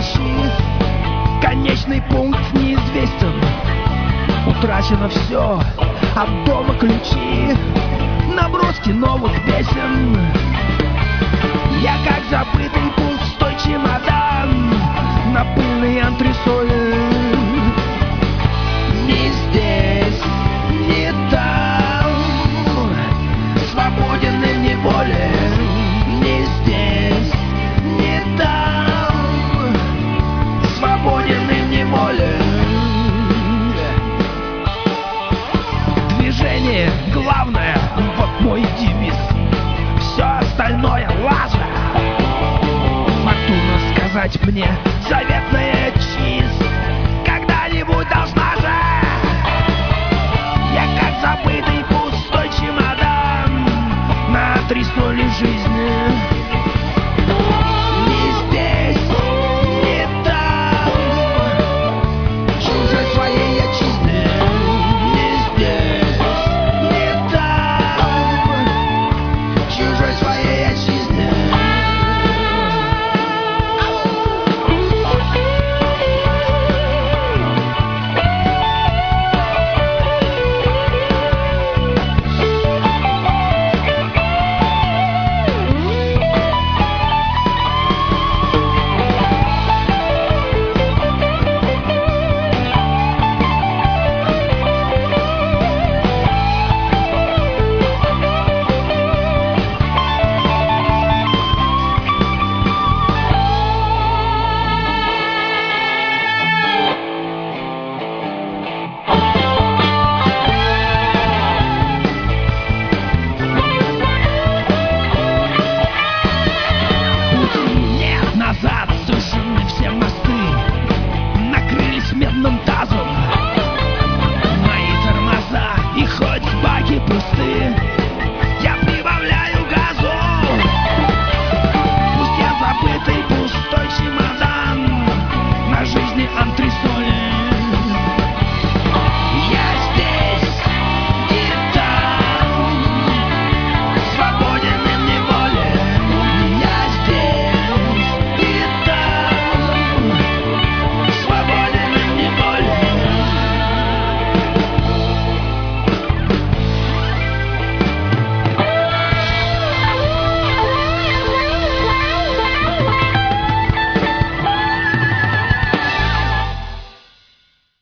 тащи. Конечный пункт неизвестен. Утрачено все, от дома ключи, наброски новых песен. Я как забытый пустой чемодан на пыльной антресоли. Ни здесь, ни там, свободен и в неволе. Ни здесь, ни там, свободен и в неволе. Движение главное, вот мой девиз. Все остальное лажа. Фортуна сказать мне завет.